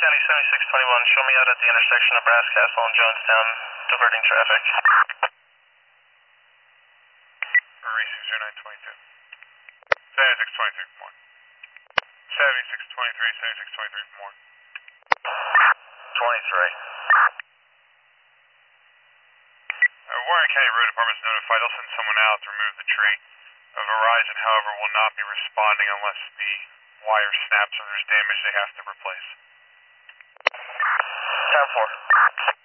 County 7621, show me out at the intersection of Brass Castle and Jonestown, diverting traffic. Racing 0922. 7623 for more. 7623, 7623 for more. 23. Warren County Road Department is notified. They'll send someone out to remove the tree. Verizon, however, will not be responding unless the wire snaps or there's damage they have to replace. 10-4.